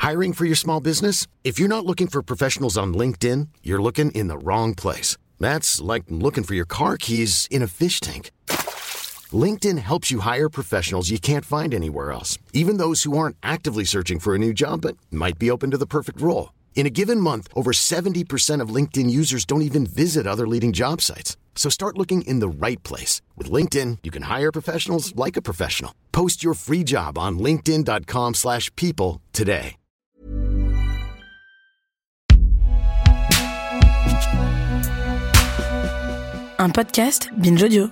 Hiring for your small business? If you're not looking for professionals on LinkedIn, you're looking in the wrong place. That's like looking for your car keys in a fish tank. LinkedIn helps you hire professionals you can't find anywhere else, even those who aren't actively searching for a new job but might be open to the perfect role. In a given month, over 70% of LinkedIn users don't even visit other leading job sites. So start looking in the right place. With LinkedIn, you can hire professionals like a professional. Post your free job on linkedin.com/people today. Un podcast Binge Audio.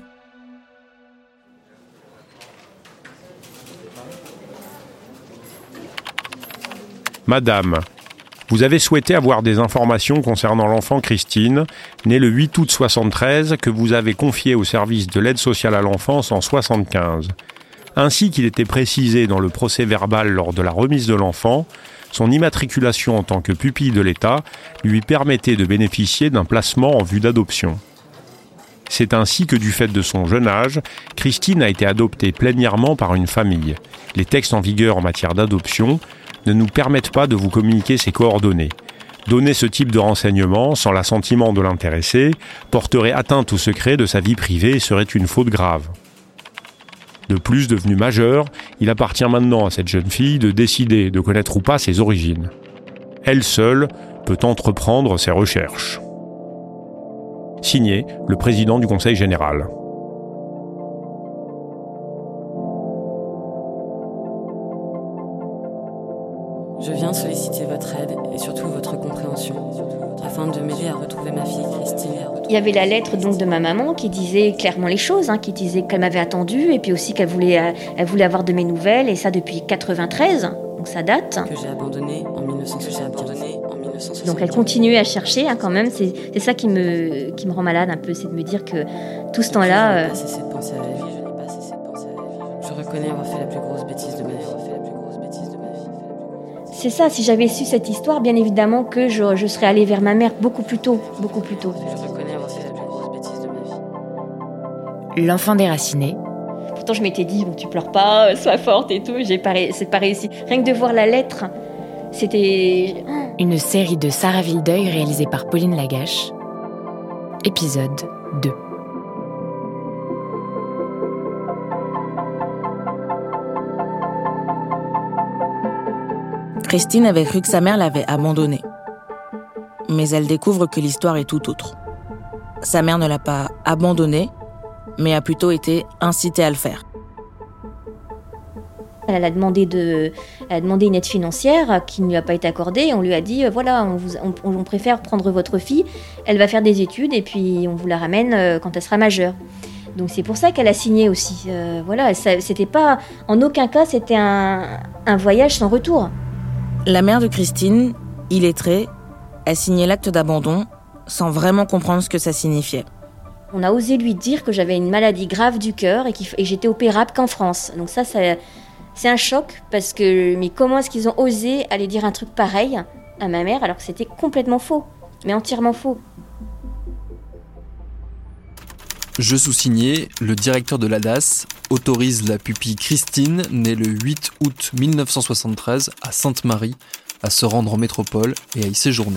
Madame, vous avez souhaité avoir des informations concernant l'enfant Christine, née le 8 août 1973, que vous avez confiée au service de l'aide sociale à l'enfance en 1975. Ainsi qu'il était précisé dans le procès-verbal lors de la remise de l'enfant, son immatriculation en tant que pupille de l'État lui permettait de bénéficier d'un placement en vue d'adoption. C'est ainsi que, du fait de son jeune âge, Christine a été adoptée plénièrement par une famille. Les textes en vigueur en matière d'adoption ne nous permettent pas de vous communiquer ses coordonnées. Donner ce type de renseignements sans l'assentiment de l'intéressé porterait atteinte au secret de sa vie privée et serait une faute grave. De plus, devenu majeur, il appartient maintenant à cette jeune fille de décider de connaître ou pas ses origines. Elle seule peut entreprendre ses recherches. Signé le président du Conseil général. Je viens solliciter votre aide et surtout votre compréhension afin de m'aider à retrouver ma fille Christine. Il y avait la lettre donc de ma maman qui disait clairement les choses, qui disait qu'elle m'avait attendue et puis aussi qu'elle voulait avoir de mes nouvelles, et ça depuis 93, donc ça date. Que j'ai abandonné en 1970. Donc elle continuait à chercher quand même, c'est ça qui me rend malade un peu, c'est de me dire que tout ce temps-là... Je n'ai pas cessé de penser à la vie, je reconnais avoir fait la plus grosse bêtise de ma vie. C'est ça, si j'avais su cette histoire, bien évidemment que je serais allée vers ma mère beaucoup plus tôt. Je reconnais avoir fait la plus grosse bêtise de ma vie. L'enfant déraciné. Pourtant je m'étais dit, bon, tu pleures pas, sois forte et tout, c'est pas réussi. Rien que de voir la lettre, c'était... Une série de Sarah Vildeuil réalisée par Pauline Lagache. Épisode 2. Christine avait cru que sa mère l'avait abandonnée. Mais elle découvre que l'histoire est tout autre. Sa mère ne l'a pas abandonnée, mais a plutôt été incitée à le faire. Elle a demandé une aide financière qui ne lui a pas été accordée. On lui a dit, voilà, on préfère prendre votre fille, elle va faire des études et puis on vous la ramène quand elle sera majeure. Donc c'est pour ça qu'elle a signé aussi. Voilà, c'était pas, en aucun cas, c'était un voyage sans retour. La mère de Christine, illettrée, a signé l'acte d'abandon sans vraiment comprendre ce que ça signifiait. On a osé lui dire que j'avais une maladie grave du cœur et que j'étais opérable qu'en France. Donc ça, c'est un choc parce que... Mais comment est-ce qu'ils ont osé aller dire un truc pareil à ma mère alors que c'était complètement faux, mais entièrement faux. Je sous-signais, le directeur de l'ADAS autorise la pupille Christine, née le 8 août 1973 à Sainte-Marie, à se rendre en métropole et à y séjourner.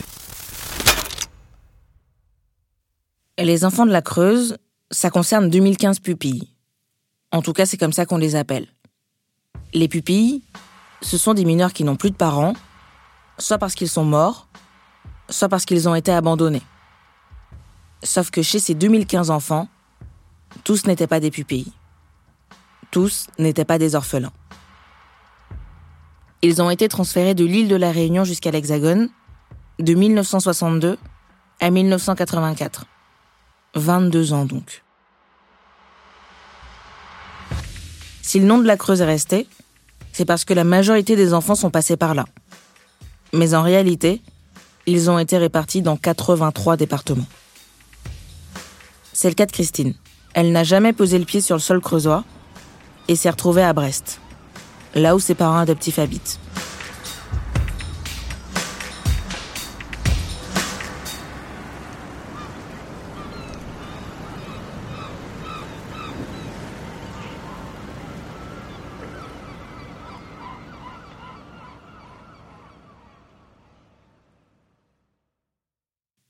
Les enfants de la Creuse, ça concerne 2015 pupilles. En tout cas, c'est comme ça qu'on les appelle. Les pupilles, ce sont des mineurs qui n'ont plus de parents, soit parce qu'ils sont morts, soit parce qu'ils ont été abandonnés. Sauf que chez ces 2015 enfants, tous n'étaient pas des pupilles. Tous n'étaient pas des orphelins. Ils ont été transférés de l'île de la Réunion jusqu'à l'Hexagone, de 1962 à 1984. 22 ans donc. Si le nom de la Creuse est resté, c'est parce que la majorité des enfants sont passés par là. Mais en réalité, ils ont été répartis dans 83 départements. C'est le cas de Christine. Elle n'a jamais posé le pied sur le sol creusois et s'est retrouvée à Brest, là où ses parents adoptifs habitent.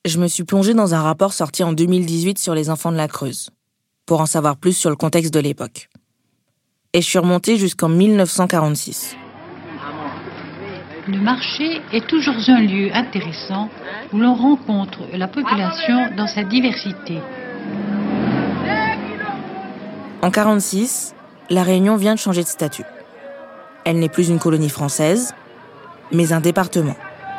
je me suis plongée dans un rapport sorti en 2018 sur les enfants de la Creuse, pour en savoir plus sur le contexte de l'époque. Et je suis remontée jusqu'en 1946. Le marché est toujours un lieu intéressant où l'on rencontre la population dans sa diversité. En 1946, La Réunion vient de changer de statut. Elle n'est plus une colonie française, mais un département.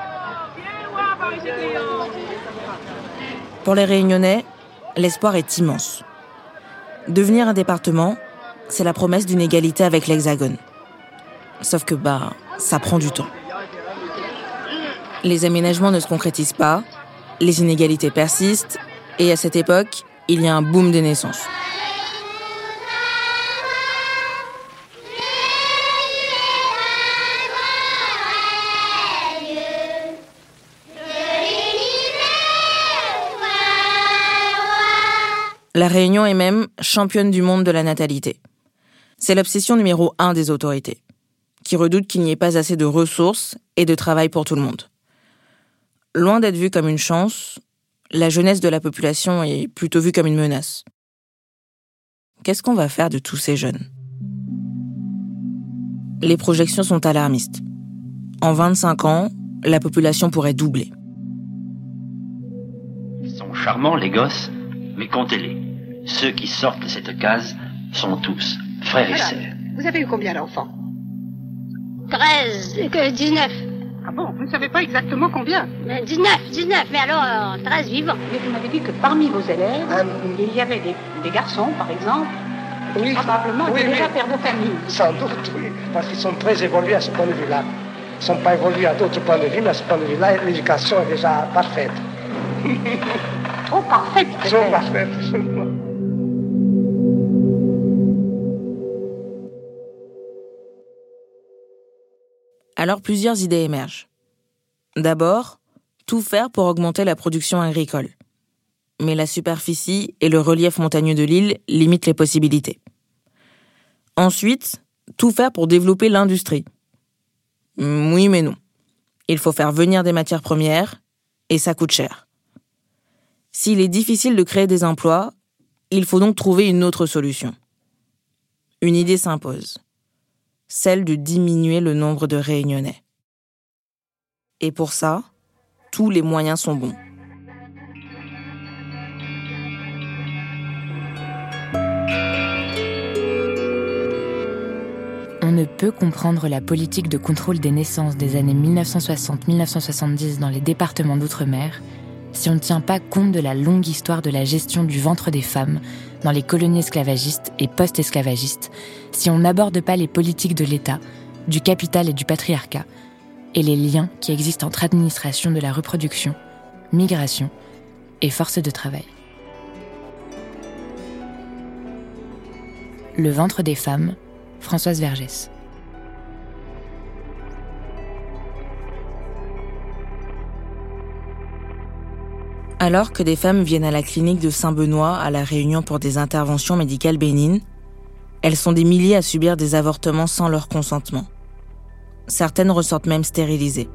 Pour les Réunionnais, l'espoir est immense. Devenir un département, c'est la promesse d'une égalité avec l'Hexagone. Sauf que, ça prend du temps. Les aménagements ne se concrétisent pas, les inégalités persistent, et à cette époque, il y a un boom des naissances. La Réunion est même championne du monde de la natalité. C'est l'obsession numéro 1 des autorités, qui redoutent qu'il n'y ait pas assez de ressources et de travail pour tout le monde. Loin d'être vue comme une chance, la jeunesse de la population est plutôt vue comme une menace. Qu'est-ce qu'on va faire de tous ces jeunes ? Les projections sont alarmistes. En 25 ans, la population pourrait doubler. Ils sont charmants, les gosses, mais comptez-les. Ceux qui sortent de cette case sont tous frères et sœurs. Vous avez eu combien d'enfants ? 19. Ah bon, vous ne savez pas exactement combien ? 19, mais alors 13 vivants. Mais vous m'avez dit que parmi vos élèves, il y avait des garçons, par exemple, qui probablement étaient déjà pères de famille. Sans doute, oui, parce qu'ils sont très évolués à ce point de vue-là. Ils ne sont pas évolués à d'autres points de vue, mais à ce point de vue-là, l'éducation est déjà parfaite. Trop parfaite, peut-être. Trop parfaite. Alors plusieurs idées émergent. D'abord, tout faire pour augmenter la production agricole. Mais la superficie et le relief montagneux de l'île limitent les possibilités. Ensuite, tout faire pour développer l'industrie. Oui, mais non. Il faut faire venir des matières premières et ça coûte cher. S'il est difficile de créer des emplois, il faut donc trouver une autre solution. Une idée s'impose. Celle de diminuer le nombre de Réunionnais. Et pour ça, tous les moyens sont bons. On ne peut comprendre la politique de contrôle des naissances des années 1960-1970 dans les départements d'outre-mer si on ne tient pas compte de la longue histoire de la gestion du ventre des femmes dans les colonies esclavagistes et post-esclavagistes, si on n'aborde pas les politiques de l'État, du capital et du patriarcat, et les liens qui existent entre administration de la reproduction, migration et force de travail. Le ventre des femmes, Françoise Vergès. Alors que des femmes viennent à la clinique de Saint-Benoît à La Réunion pour des interventions médicales bénignes, elles sont des milliers à subir des avortements sans leur consentement. Certaines ressortent même stérilisées.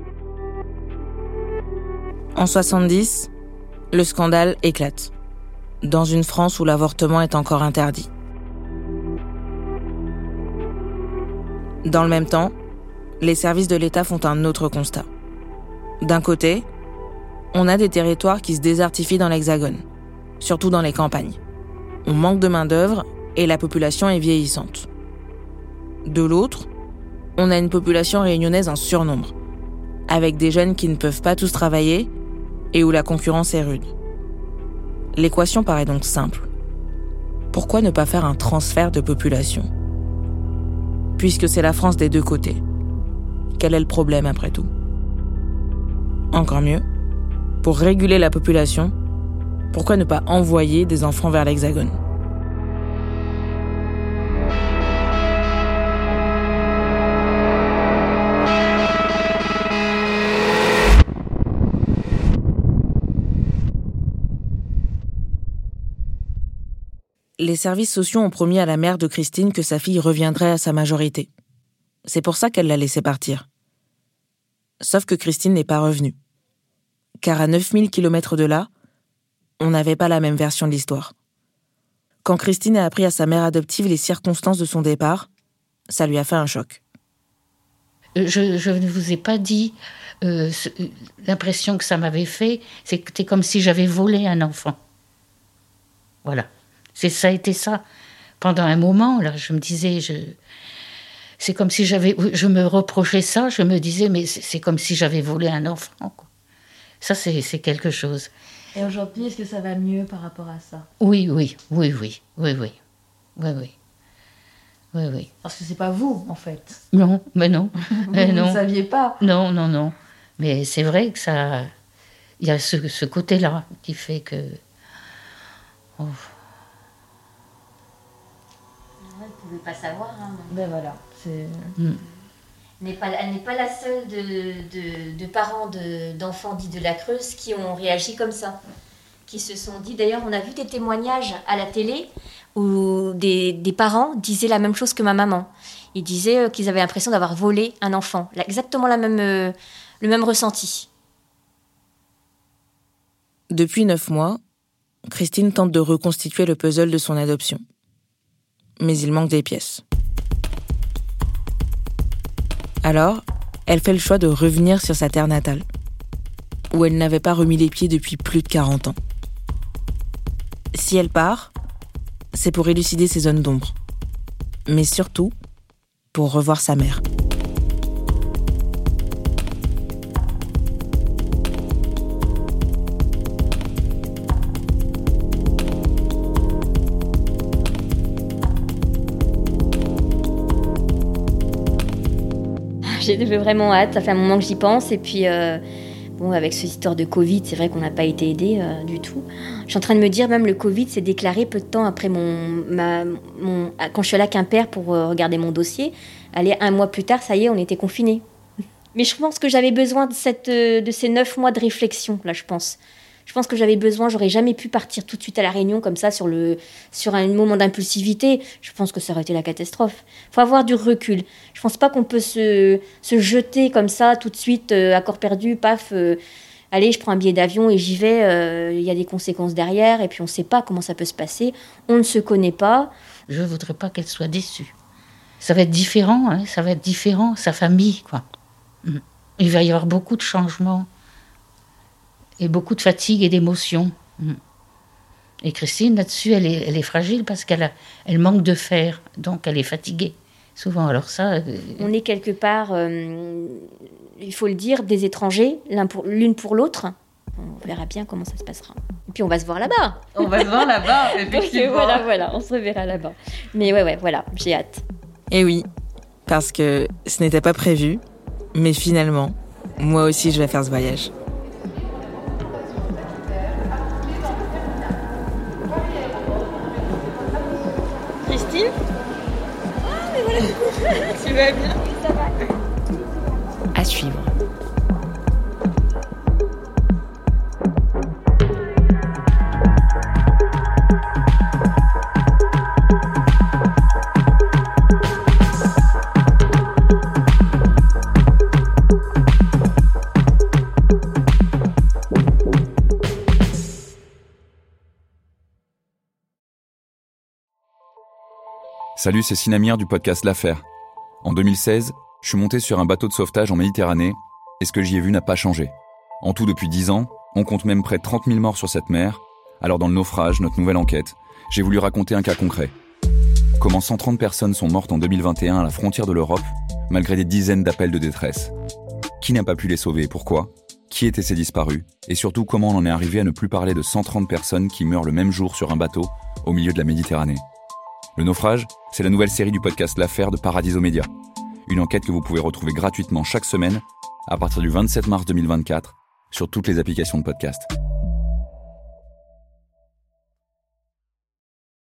En 70, le scandale éclate, dans une France où l'avortement est encore interdit. Dans le même temps, les services de l'État font un autre constat. D'un côté, on a des territoires qui se désertifient dans l'Hexagone, surtout dans les campagnes. On manque de main-d'œuvre et la population est vieillissante. De l'autre, on a une population réunionnaise en surnombre, avec des jeunes qui ne peuvent pas tous travailler et où la concurrence est rude. L'équation paraît donc simple. Pourquoi ne pas faire un transfert de population ? Puisque c'est la France des deux côtés. Quel est le problème après tout ? Encore mieux, pour réguler la population, pourquoi ne pas envoyer des enfants vers l'Hexagone ? Les services sociaux ont promis à la mère de Christine que sa fille reviendrait à sa majorité. C'est pour ça qu'elle l'a laissée partir. Sauf que Christine n'est pas revenue. car à 9000 km de là, on n'avait pas la même version de l'histoire. Quand Christine a appris à sa mère adoptive les circonstances de son départ, ça lui a fait un choc. Je ne vous ai pas dit l'impression que ça m'avait fait, c'était comme si j'avais volé un enfant. Voilà. Ça a été ça. Pendant un moment, là, je me disais, c'est comme si je me reprochais ça, je me disais, mais c'est comme si j'avais volé un enfant, quoi. Ça, c'est quelque chose. Et aujourd'hui, est-ce que ça va mieux par rapport à ça ? Oui. Parce que c'est pas vous, en fait. Non, mais non. Vous ne saviez pas. Non. Mais c'est vrai que ça... Il y a ce côté-là qui fait que... Oh. Elle ne pouvait pas savoir. Hein, ben voilà. Elle n'est pas la seule de parents d'enfants dits de la Creuse qui ont réagi comme ça. Qui se sont dit... D'ailleurs, on a vu des témoignages à la télé où des parents disaient la même chose que ma maman. Ils disaient qu'ils avaient l'impression d'avoir volé un enfant. Exactement le même ressenti. Depuis 9 mois, Christine tente de reconstituer le puzzle de son adoption. Mais il manque des pièces. Alors, elle fait le choix de revenir sur sa terre natale, où elle n'avait pas remis les pieds depuis plus de 40 ans. Si elle part, c'est pour élucider ses zones d'ombre. Mais surtout, pour revoir sa mère. J'ai vraiment hâte, ça fait un moment que j'y pense. Et puis, avec cette histoire de Covid, c'est vrai qu'on n'a pas été aidés du tout. Je suis en train de me dire, même le Covid s'est déclaré peu de temps après quand je suis allée à Quimper pour regarder mon dossier. Allez, 1 mois plus tard, ça y est, on était confinés. Mais je pense que j'avais besoin de ces 9 mois de réflexion, là, je pense. Je pense que j'avais besoin, j'aurais jamais pu partir tout de suite à la Réunion comme ça sur un moment d'impulsivité. Je pense que ça aurait été la catastrophe. Il faut avoir du recul. Je pense pas qu'on peut se jeter comme ça tout de suite à corps perdu, paf. Allez, je prends un billet d'avion et j'y vais. Il y a des conséquences derrière et puis on ne sait pas comment ça peut se passer. On ne se connaît pas. Je ne voudrais pas qu'elle soit déçue. Ça va être différent, hein, ça va être différent, sa famille, quoi. Il va y avoir beaucoup de changements. Et beaucoup de fatigue et d'émotion. Et Christine, là-dessus, elle est fragile parce qu'elle manque de fer. Donc, elle est fatiguée, souvent. Alors ça... On est quelque part, il faut le dire, des étrangers, l'une pour l'autre. On verra bien comment ça se passera. Et puis, on va se voir là-bas. On va se voir là-bas, effectivement. Donc, voilà, on se reverra là-bas. Mais ouais, voilà, j'ai hâte. Et oui, parce que ce n'était pas prévu. Mais finalement, moi aussi, je vais faire ce voyage. Christine ? Ah, mais voilà, tu vas bien ? Ça va. À suivre. Salut, c'est Sinamir du podcast L'Affaire. En 2016, je suis monté sur un bateau de sauvetage en Méditerranée et ce que j'y ai vu n'a pas changé. En tout, depuis 10 ans, on compte même près de 30 000 morts sur cette mer. Alors dans le naufrage, notre nouvelle enquête, j'ai voulu raconter un cas concret. Comment 130 personnes sont mortes en 2021 à la frontière de l'Europe, malgré des dizaines d'appels de détresse. Qui n'a pas pu les sauver et pourquoi ? Qui étaient ces disparus ? Et surtout, comment on en est arrivé à ne plus parler de 130 personnes qui meurent le même jour sur un bateau au milieu de la Méditerranée ? Le naufrage, c'est la nouvelle série du podcast L'Affaire de Paradiso Média. Une enquête que vous pouvez retrouver gratuitement chaque semaine à partir du 27 mars 2024 sur toutes les applications de podcast.